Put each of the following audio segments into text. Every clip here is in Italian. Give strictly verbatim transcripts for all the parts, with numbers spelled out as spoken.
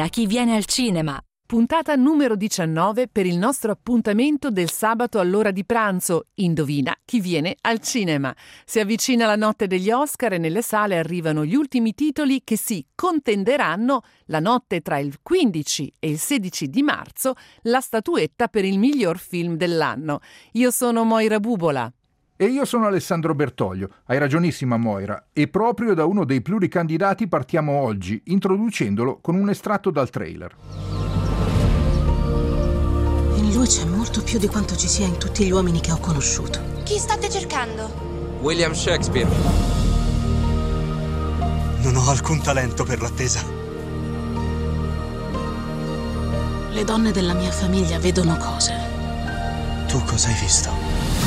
Indovina chi viene al cinema. Puntata numero diciannove per il nostro appuntamento del sabato all'ora di pranzo. Indovina chi viene al cinema. Si avvicina la notte degli Oscar e nelle sale arrivano gli ultimi titoli che si contenderanno la notte tra il quindici e il sedici di marzo la statuetta per il miglior film dell'anno. Io sono Moira Bubola. E io sono Alessandro Bertoglio. Hai ragionissima Moira. E proprio da uno dei pluricandidati partiamo oggi, introducendolo con un estratto dal trailer. In lui c'è molto più di quanto ci sia in tutti gli uomini che ho conosciuto. Chi state cercando? William Shakespeare. Non ho alcun talento per l'attesa. Le donne della mia famiglia vedono cose. Tu cosa hai visto?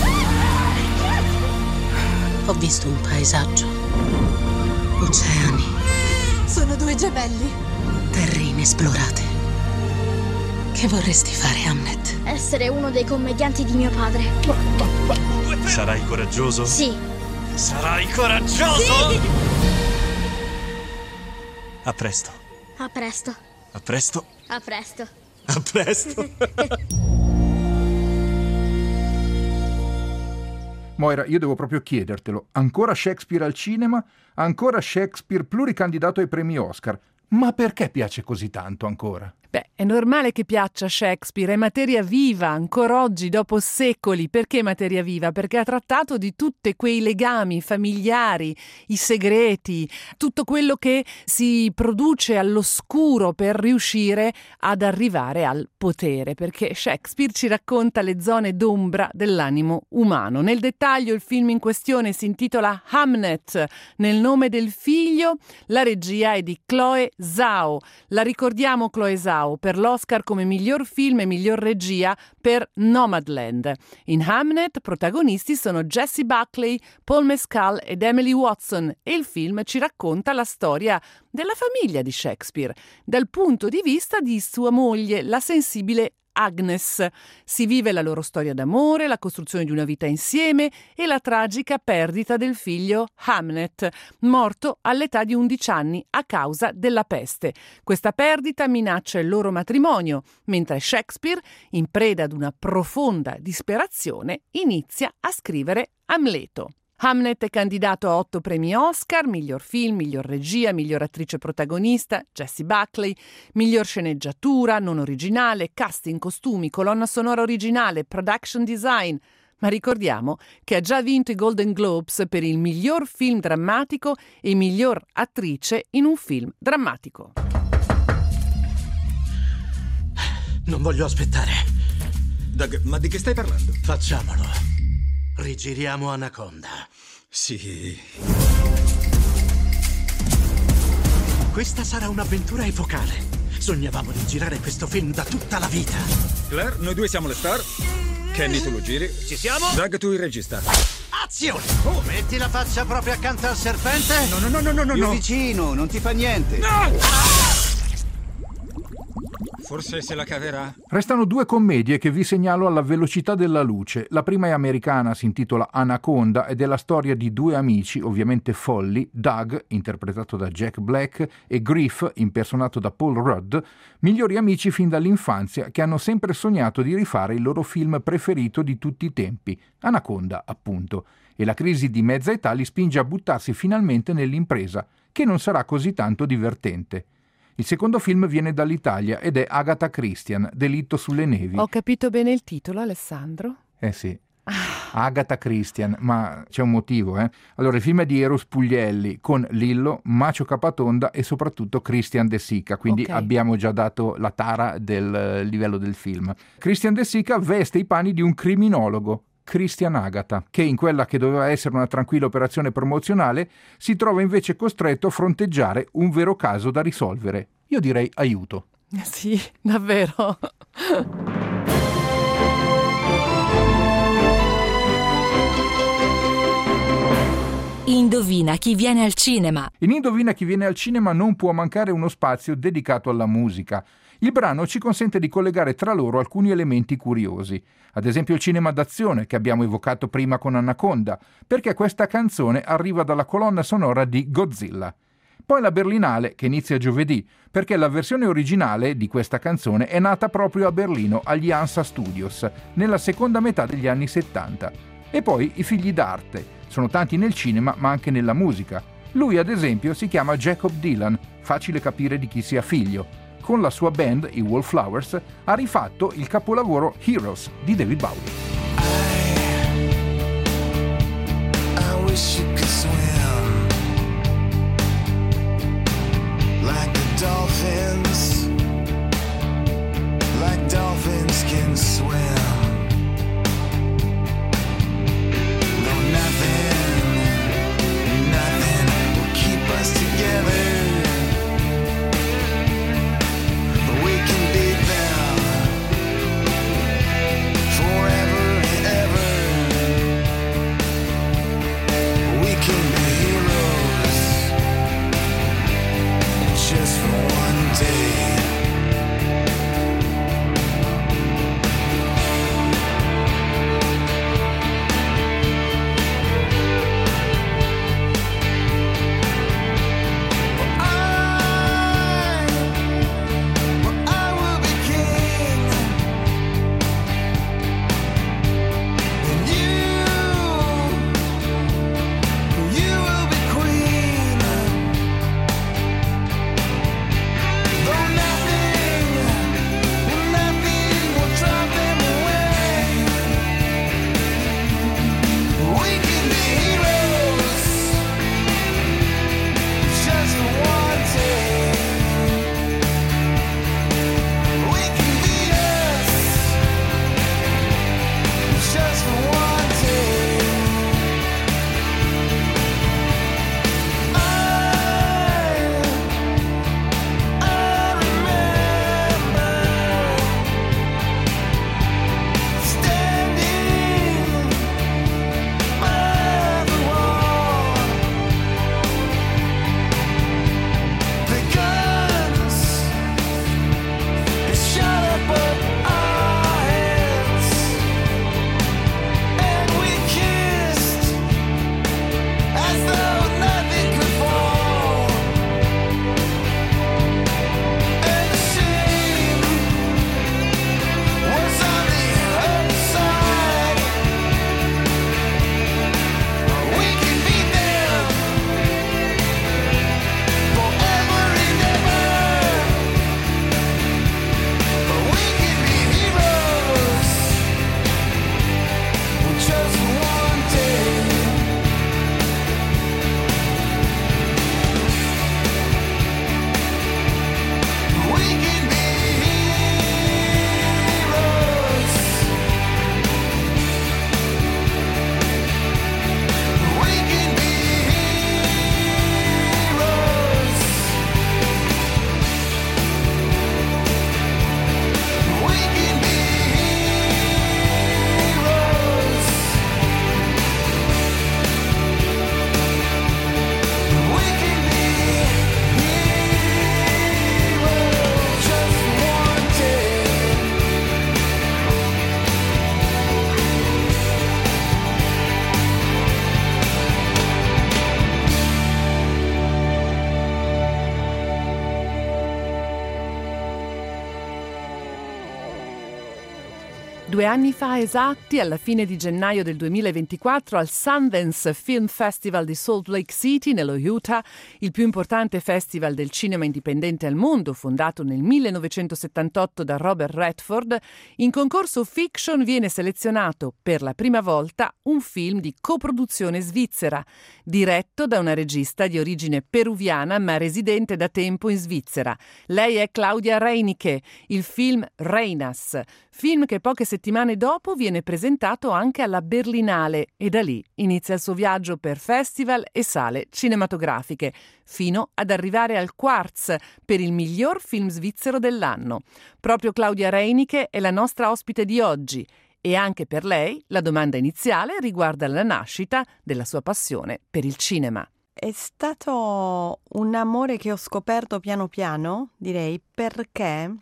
Ho visto un paesaggio, oceani, Sono due gemelli. terre inesplorate. Che vorresti fare, Hamlet? Essere uno dei commedianti di mio padre. Sarai coraggioso? Sì. Sarai coraggioso? Sì! A presto. A presto. A presto. A presto. A presto. Moira, io devo proprio chiedertelo. Ancora Shakespeare al cinema? Ancora Shakespeare pluricandidato ai premi Oscar? Ma perché piace così tanto ancora? Beh, è normale che piaccia Shakespeare, è materia viva, ancora oggi, dopo secoli. Perché materia viva? Perché ha trattato di tutti quei legami familiari, i segreti, tutto quello che si produce all'oscuro per riuscire ad arrivare al potere, perché Shakespeare ci racconta le zone d'ombra dell'animo umano. Nel dettaglio il film in questione si intitola Hamnet, nel nome del figlio. La regia è di Chloe Zhao. La ricordiamo Chloe Zhao per l'Oscar come miglior film e miglior regia per Nomadland. In Hamnet protagonisti sono Jessie Buckley, Paul Mescal ed Emily Watson e il film ci racconta la storia della famiglia di Shakespeare dal punto di vista di sua moglie, la sensibile Agnes. Si vive la loro storia d'amore, la costruzione di una vita insieme e la tragica perdita del figlio Hamnet, morto all'età di undici anni a causa della peste. Questa perdita minaccia il loro matrimonio, mentre Shakespeare, in preda ad una profonda disperazione, inizia a scrivere Amleto. Hamnet è candidato a otto premi Oscar, miglior film, miglior regia, miglior attrice protagonista, Jessie Buckley, miglior sceneggiatura, non originale, casting, costumi, colonna sonora originale, production design. Ma ricordiamo che ha già vinto i Golden Globes per il miglior film drammatico e miglior attrice in un film drammatico. Non voglio aspettare. Doug, ma di che stai parlando? Facciamolo. Rigiriamo Anaconda. Sì. Questa sarà un'avventura epocale. Sognavamo di girare questo film da tutta la vita. Claire, noi due siamo le star. Kenny, tu lo giri. Ci siamo? Doug, tu il regista. Azione! Oh, metti la faccia proprio accanto al serpente. No, no, no, no, no, Più no. vicino, non ti fa niente. No! Forse se la caverà. Restano due commedie che vi segnalo alla velocità della luce. La prima è americana, si intitola Anaconda ed è la storia di due amici, ovviamente folli, Doug, interpretato da Jack Black, e Griff, impersonato da Paul Rudd, migliori amici fin dall'infanzia che hanno sempre sognato di rifare il loro film preferito di tutti i tempi, Anaconda, appunto. E la crisi di mezza età li spinge a buttarsi finalmente nell'impresa, che non sarà così tanto divertente. Il secondo film viene dall'Italia ed è Agatha Christie, Delitto sulle nevi. Ho capito bene il titolo, Alessandro? Eh sì, Agatha Christie, ma c'è un motivo, eh? Allora, il film è di Eros Puglielli con Lillo, Macio Capatonda e soprattutto Christian De Sica, quindi Okay. abbiamo già dato la tara del livello del film. Christian De Sica veste i panni di un criminologo, Christian Agatha, che in quella che doveva essere una tranquilla operazione promozionale si trova invece costretto a fronteggiare un vero caso da risolvere. Io direi aiuto. Sì, davvero. Indovina chi viene al cinema. In Indovina chi viene al cinema non può mancare uno spazio dedicato alla musica. Il brano ci consente di collegare tra loro alcuni elementi curiosi, ad esempio il cinema d'azione che abbiamo evocato prima con Anaconda, perché questa canzone arriva dalla colonna sonora di Godzilla. Poi la Berlinale, che inizia giovedì, perché la versione originale di questa canzone è nata proprio a Berlino, agli Hansa Studios, nella seconda metà degli anni settanta. E poi i figli d'arte, sono tanti nel cinema ma anche nella musica. Lui ad esempio si chiama Jacob Dylan, facile capire di chi sia figlio. Con la sua band, i Wallflowers, ha rifatto il capolavoro Heroes di David Bowie. I, I wish you could swim like the dolphins, like dolphins can swim. No, nothing, nothing will keep us together. We can beat them forever and ever. We can be heroes just for one day. Due anni fa esatti, alla fine di gennaio del duemilaventiquattro, al Sundance Film Festival di Salt Lake City, nello Utah, il più importante festival del cinema indipendente al mondo, fondato nel millenovecentosettantotto da Robert Redford, in concorso fiction viene selezionato per la prima volta un film di coproduzione svizzera, diretto da una regista di origine peruviana ma residente da tempo in Svizzera. Lei è Claudia Reinicke, il film Reinas, film che poche settimane dopo viene presentato anche alla Berlinale e da lì inizia il suo viaggio per festival e sale cinematografiche, fino ad arrivare al Quartz per il miglior film svizzero dell'anno. Proprio Claudia Reinicke è la nostra ospite di oggi e anche per lei la domanda iniziale riguarda la nascita della sua passione per il cinema. È stato un amore che ho scoperto piano piano, direi, perché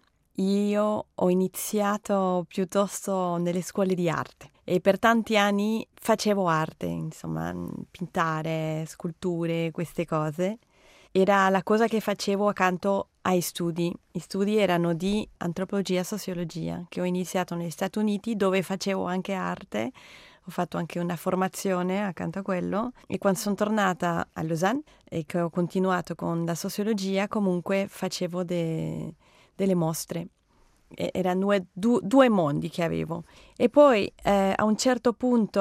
io ho iniziato piuttosto nelle scuole di arte e per tanti anni facevo arte, insomma, pintare, sculture, queste cose. era la cosa che facevo accanto ai studi. I studi erano di antropologia e sociologia, che ho iniziato negli Stati Uniti, dove facevo anche arte. Ho fatto anche una formazione accanto a quello, e quando sono tornata a Lausanne e che ho continuato con la sociologia, comunque facevo de, delle mostre. E, erano due, due, due mondi che avevo. E poi eh, a un certo punto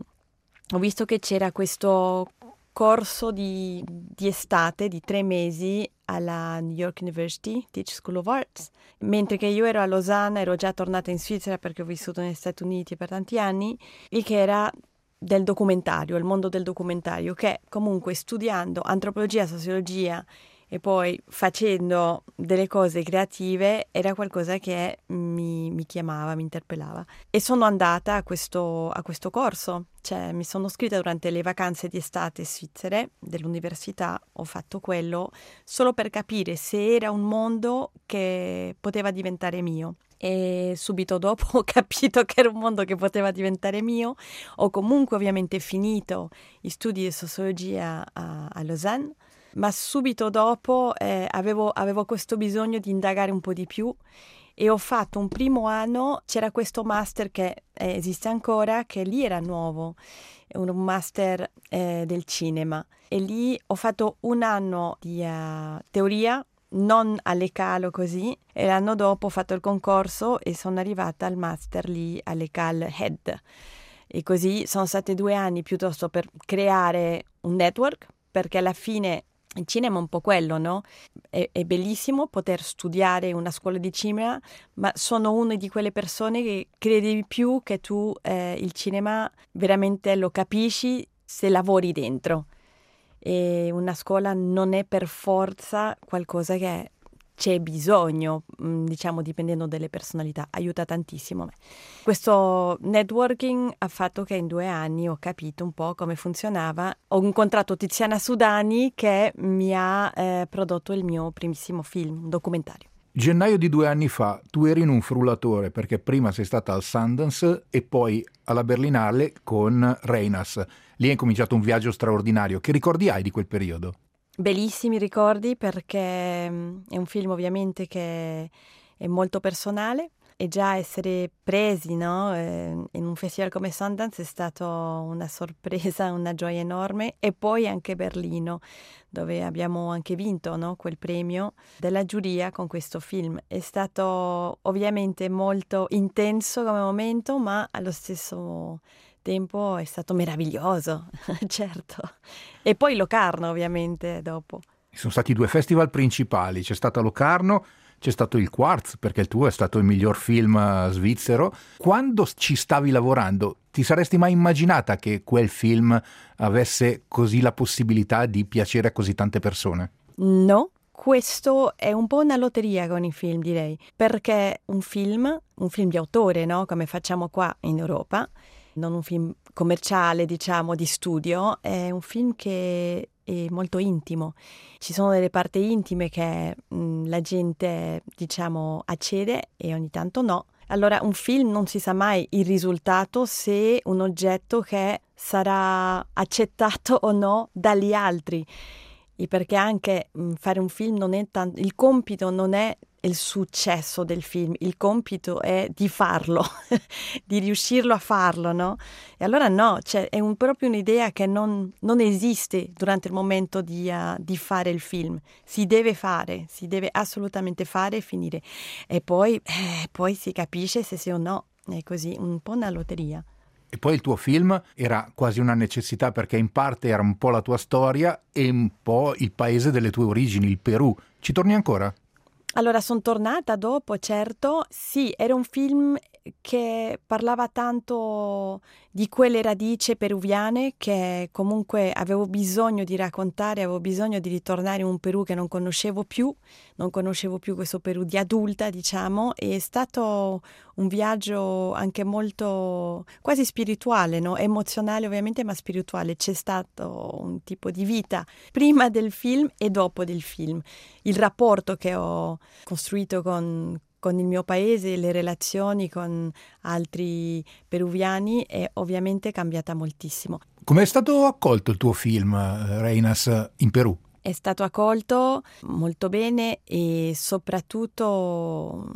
ho visto che c'era questo corso di, di estate di tre mesi alla New York University Tisch School of Arts, mentre che io ero a Losanna, ero già tornata in Svizzera perché ho vissuto negli Stati Uniti per tanti anni, il che era del documentario, il mondo del documentario, che comunque studiando antropologia, sociologia e poi facendo delle cose creative era qualcosa che mi, mi chiamava, mi interpellava. E sono andata a questo, a questo corso, cioè mi sono iscritta durante le vacanze di estate svizzere dell'università, ho fatto quello solo per capire se era un mondo che poteva diventare mio. E subito dopo ho capito che era un mondo che poteva diventare mio. Ho comunque ovviamente finito gli studi di sociologia a, a Lausanne, ma subito dopo eh, avevo, avevo questo bisogno di indagare un po' di più e ho fatto un primo anno, c'era questo master che eh, esiste ancora, che lì era nuovo, un master eh, del cinema, e lì ho fatto un anno di uh, teoria, non alle Cal o così, e l'anno dopo ho fatto il concorso e sono arrivata al master lì alle Cal Head, e così sono stati due anni piuttosto per creare un network, perché alla fine il cinema è un po' quello, no? È, è bellissimo poter studiare una scuola di cinema, ma sono una di quelle persone che credi più che tu eh, il cinema veramente lo capisci se lavori dentro. E una scuola non è per forza qualcosa che c'è bisogno, diciamo, dipendendo dalle personalità, aiuta tantissimo me. Questo networking ha fatto che in due anni ho capito un po' come funzionava. Ho incontrato Tiziana Sudani che mi ha eh, prodotto il mio primissimo film, un documentario. Gennaio di due anni fa tu eri in un frullatore, perché prima sei stata al Sundance e poi alla Berlinale con Reinas. Lì è cominciato un viaggio straordinario. Che ricordi hai di quel periodo? Bellissimi ricordi, perché è un film ovviamente che è molto personale, e già essere presi, no, in un festival come Sundance è stato una sorpresa, una gioia enorme. E poi anche Berlino, dove abbiamo anche vinto, no, quel premio della giuria con questo film. È stato ovviamente molto intenso come momento, ma allo stesso tempo è stato meraviglioso, certo. E poi Locarno ovviamente dopo. Sono stati due festival principali, c'è stata Locarno, c'è stato il Quartz, perché il tuo è stato il miglior film svizzero. Quando ci stavi lavorando, ti saresti mai immaginata che quel film avesse così la possibilità di piacere a così tante persone? No. Questo è un po' una lotteria con i film, direi, perché un film, un film di autore, no, come facciamo qua in Europa, non un film commerciale, diciamo, di studio, è un film che è molto intimo. Ci sono delle parti intime che mh, la gente, diciamo, accede e ogni tanto no. Allora un film non si sa mai il risultato, se un oggetto che sarà accettato o no dagli altri. E perché anche mh, fare un film non è tanto, il compito non è il successo del film, il compito è di farlo, di riuscirlo a farlo, no? E allora no, cioè, è un, proprio un'idea che non, non esiste durante il momento di, uh, di fare il film. Si deve fare, si deve assolutamente fare e finire. E poi, eh, poi si capisce se sì o no, è così, un po' una lotteria. E poi il tuo film era quasi una necessità, perché in parte era un po' la tua storia e un po' il paese delle tue origini, il Perù. Ci torni ancora? Allora, sono tornata dopo, certo. Sì, era un film che parlava tanto di quelle radici peruviane che comunque avevo bisogno di raccontare, avevo bisogno di ritornare in un Perù che non conoscevo più, non conoscevo più questo Perù di adulta, diciamo, e è stato un viaggio anche molto quasi spirituale, no? Emozionale ovviamente, ma spirituale. C'è stato un tipo di vita prima del film e dopo del film. Il rapporto che ho costruito con con il mio paese, le relazioni con altri peruviani è ovviamente cambiata moltissimo. Come è stato accolto il tuo film, Reinas, in Perù? è stato accolto molto bene e soprattutto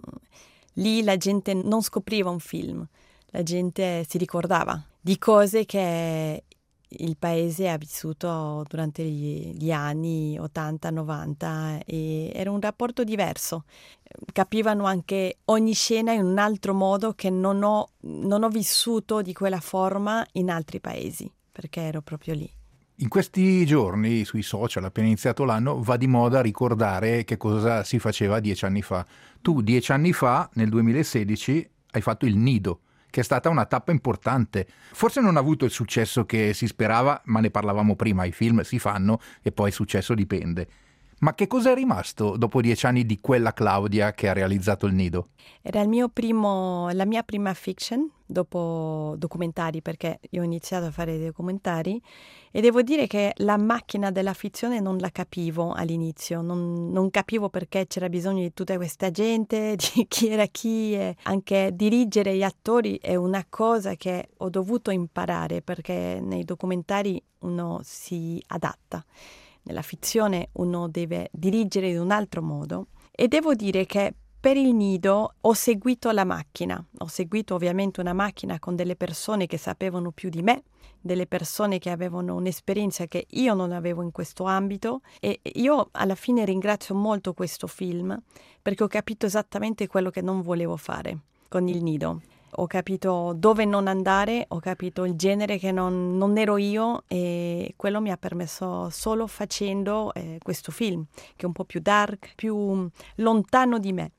lì la gente non scopriva un film, la gente si ricordava di cose che il paese ha vissuto durante gli, gli anni ottanta novanta e era un rapporto diverso. Capivano anche ogni scena in un altro modo che non ho, non ho vissuto di quella forma in altri paesi, perché ero proprio lì. In questi giorni sui social, appena iniziato l'anno, va di moda ricordare che cosa si faceva dieci anni fa. Tu dieci anni fa, nel duemilasedici, hai fatto Il Nido, che è stata una tappa importante. Forse non ha avuto il successo che si sperava, ma ne parlavamo prima, i film si fanno e poi il successo dipende. Ma che cosa è rimasto dopo dieci anni di quella Claudia che ha realizzato Il Nido? Era il mio primo, la mia prima fiction, dopo documentari, perché io ho iniziato a fare dei documentari e devo dire che la macchina della fizione non la capivo all'inizio, non, non capivo perché c'era bisogno di tutta questa gente, di chi era chi, e anche dirigere gli attori è una cosa che ho dovuto imparare, perché nei documentari uno si adatta. Nella fizione uno deve dirigere in un altro modo e devo dire che per Il Nido ho seguito la macchina, ho seguito ovviamente una macchina con delle persone che sapevano più di me, delle persone che avevano un'esperienza che io non avevo in questo ambito e io alla fine ringrazio molto questo film perché ho capito esattamente quello che non volevo fare con Il Nido. Ho capito dove non andare, ho capito il genere che non, non ero io e quello mi ha permesso solo facendo eh, questo film, che è un po' più dark, più lontano di me.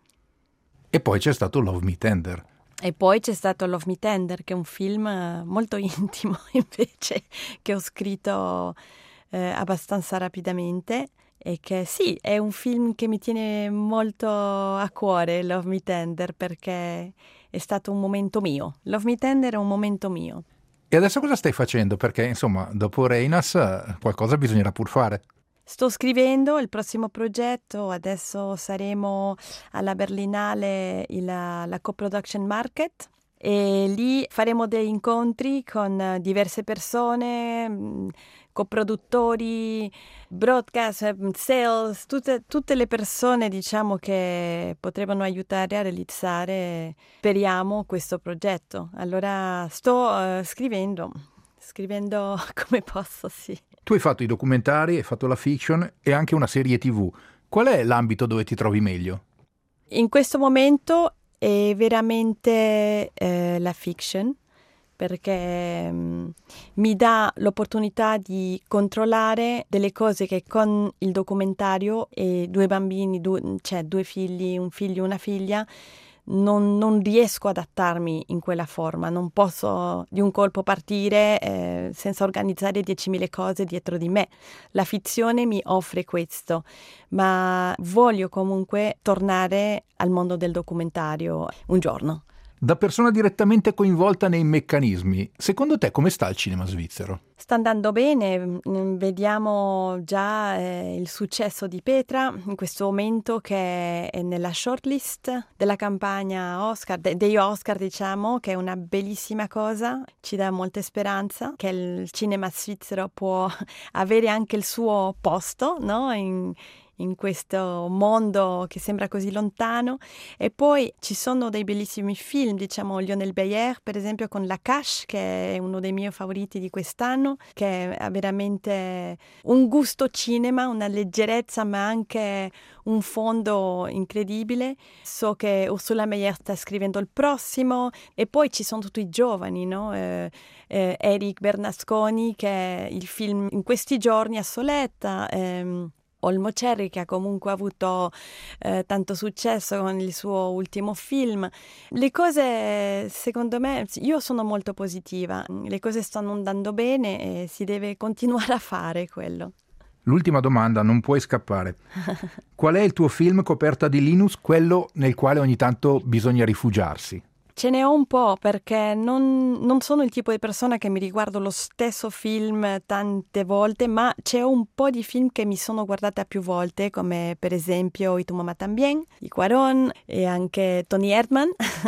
E poi c'è stato Love Me Tender. E poi c'è stato Love Me Tender, che è un film molto intimo invece, che ho scritto eh, abbastanza rapidamente. E che sì, è un film che mi tiene molto a cuore, Love Me Tender, perché è stato un momento mio. Love Me Tender è un momento mio. E adesso cosa stai facendo? Perché insomma, dopo Reinas qualcosa bisognerà pur fare. Sto scrivendo il prossimo progetto, adesso saremo alla Berlinale la, la Co-Production Market e lì faremo degli incontri con diverse persone, coproduttori, broadcast, sales, tutte, tutte le persone diciamo che potrebbero aiutare a realizzare, speriamo, questo progetto. Allora sto uh, scrivendo, scrivendo come posso, sì. Tu hai fatto i documentari, hai fatto la fiction e anche una serie tivù. Qual è l'ambito dove ti trovi meglio? In questo momento è veramente eh, la fiction, perché um, mi dà l'opportunità di controllare delle cose che con il documentario e due bambini, due, cioè due figli, un figlio e una figlia, non, non riesco ad adattarmi in quella forma, non posso di un colpo partire eh, senza organizzare diecimila cose dietro di me. La fizione mi offre questo, ma voglio comunque tornare al mondo del documentario un giorno. Da persona direttamente coinvolta nei meccanismi, secondo te come sta il cinema svizzero? Sta andando bene, vediamo già eh, il successo di Petra in questo momento che è nella shortlist della campagna Oscar, de- degli Oscar diciamo, che è una bellissima cosa, ci dà molta speranza che il cinema svizzero può avere anche il suo posto, no? in, in questo mondo che sembra così lontano. E poi ci sono dei bellissimi film, diciamo Lionel Bayer per esempio con La Cache, che è uno dei miei favoriti di quest'anno, che ha veramente un gusto cinema, una leggerezza ma anche un fondo incredibile. So che Ursula Meyer sta scrivendo il prossimo e poi ci sono tutti i giovani, no? Eh, eh, Eric Bernasconi, che è il film in questi giorni a Soletta, ehm, Olmo Cerri, che ha comunque avuto eh, tanto successo con il suo ultimo film. Le cose, secondo me, io sono molto positiva, le cose stanno andando bene e si deve continuare a fare quello. L'ultima domanda, non puoi scappare. Qual è il tuo film coperta di Linus, quello nel quale ogni tanto bisogna rifugiarsi? Ce ne ho un po' perché non, non sono il tipo di persona che mi riguardo lo stesso film tante volte, ma c'è un po' di film che mi sono guardata più volte, come per esempio I tu mamá también, di Cuarón, e anche Tony Erdmann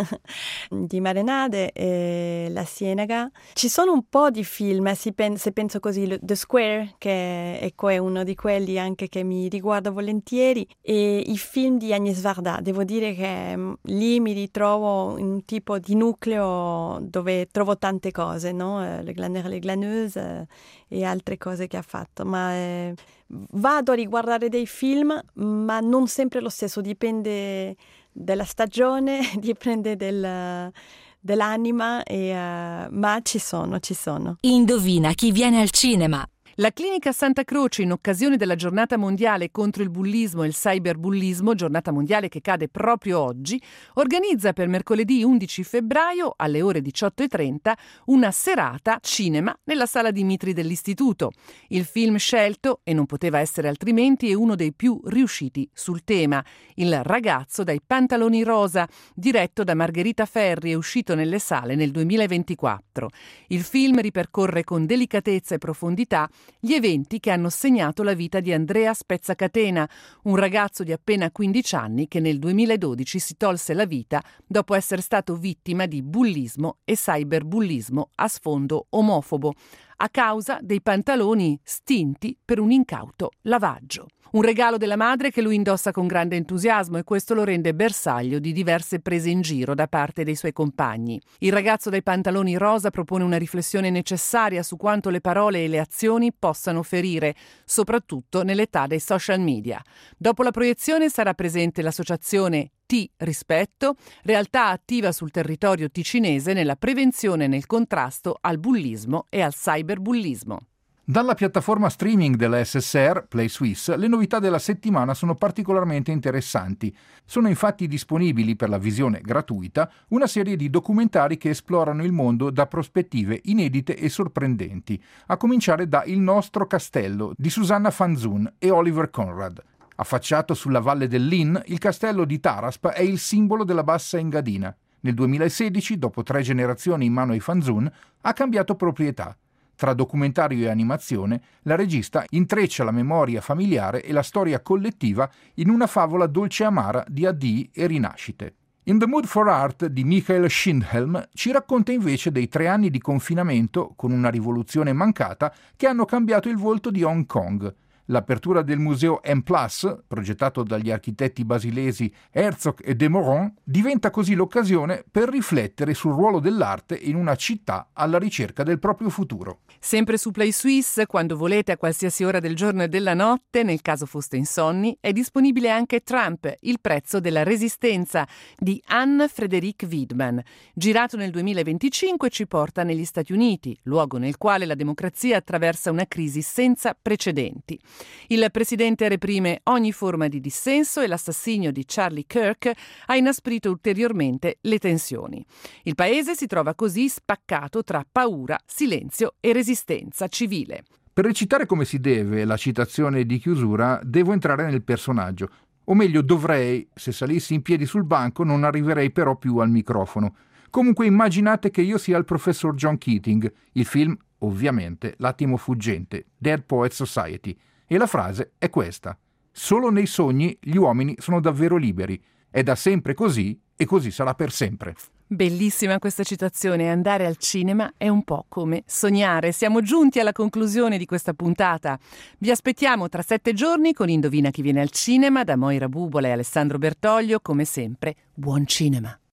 di Marenade e La Ciénaga. Ci sono un po' di film, se penso così, The Square, che ecco, è uno di quelli anche che mi riguardo volentieri, e i film di Agnès Varda. Devo dire che mh, lì mi ritrovo in un tipo di nucleo dove trovo tante cose, no? Le Glaneurs, le Glaneuses eh, e altre cose che ha fatto, ma eh, vado a riguardare dei film, ma non sempre lo stesso, dipende della stagione, dipende del, dell'anima, e, uh, ma ci sono, ci sono. Indovina chi viene al cinema. La Clinica Santa Croce, in occasione della giornata mondiale contro il bullismo e il cyberbullismo, giornata mondiale che cade proprio oggi, organizza per mercoledì undici febbraio alle ore diciotto e trenta una serata cinema nella sala Dimitri dell'istituto. Il film scelto, e non poteva essere altrimenti, è uno dei più riusciti sul tema, Il ragazzo dai pantaloni rosa, diretto da Margherita Ferri e uscito nelle sale nel duemilaventiquattro. Il film ripercorre con delicatezza e profondità gli eventi che hanno segnato la vita di Andrea Spezzacatena, un ragazzo di appena quindici anni che nel duemiladodici si tolse la vita dopo essere stato vittima di bullismo e cyberbullismo a sfondo omofobo, a causa dei pantaloni stinti per un incauto lavaggio. Un regalo della madre che lui indossa con grande entusiasmo, e questo lo rende bersaglio di diverse prese in giro da parte dei suoi compagni. Il ragazzo dai pantaloni rosa propone una riflessione necessaria su quanto le parole e le azioni possano ferire, soprattutto nell'età dei social media. Dopo la proiezione sarà presente l'associazione Ti Rispetto, realtà attiva sul territorio ticinese nella prevenzione e nel contrasto al bullismo e al cyberbullismo. Dalla piattaforma streaming della S S R, Play Swiss, le novità della settimana sono particolarmente interessanti. Sono infatti disponibili per la visione gratuita una serie di documentari che esplorano il mondo da prospettive inedite e sorprendenti, a cominciare da Il nostro castello di Susanna Fanzun e Oliver Conrad. Affacciato sulla valle dell'Inn, il castello di Tarasp è il simbolo della Bassa Engadina. Nel duemilasedici, dopo tre generazioni in mano ai Fanzun, ha cambiato proprietà. Tra documentario e animazione, la regista intreccia la memoria familiare e la storia collettiva in una favola dolce e amara di addii e rinascite. In the Mood for Art di Michael Schindhelm ci racconta invece dei tre anni di confinamento con una rivoluzione mancata che hanno cambiato il volto di Hong Kong. L'apertura del museo M plus, progettato dagli architetti basilesi Herzog e de Meuron, diventa così l'occasione per riflettere sul ruolo dell'arte in una città alla ricerca del proprio futuro. Sempre su Play Swiss, quando volete, a qualsiasi ora del giorno e della notte, nel caso foste insonni, è disponibile anche Trump, il prezzo della resistenza, di Anne Frederique Wiedmann. Girato nel duemilaventicinque, ci porta negli Stati Uniti, luogo nel quale la democrazia attraversa una crisi senza precedenti. Il presidente reprime ogni forma di dissenso e l'assassinio di Charlie Kirk ha inasprito ulteriormente le tensioni. Il paese si trova così spaccato tra paura, silenzio e resistenza civile. Per recitare come si deve la citazione di chiusura, devo entrare nel personaggio. O meglio, dovrei, se salissi in piedi sul banco non arriverei però più al microfono. Comunque immaginate che io sia il professor John Keating, il film, ovviamente, L'attimo fuggente, Dead Poets Society. E la frase è questa: solo nei sogni gli uomini sono davvero liberi. È da sempre così e così sarà per sempre. Bellissima questa citazione. Andare al cinema è un po' come sognare. Siamo giunti alla conclusione di questa puntata. Vi aspettiamo tra sette giorni con Indovina chi viene al cinema da Moira Bubola e Alessandro Bertoglio. Come sempre, buon cinema.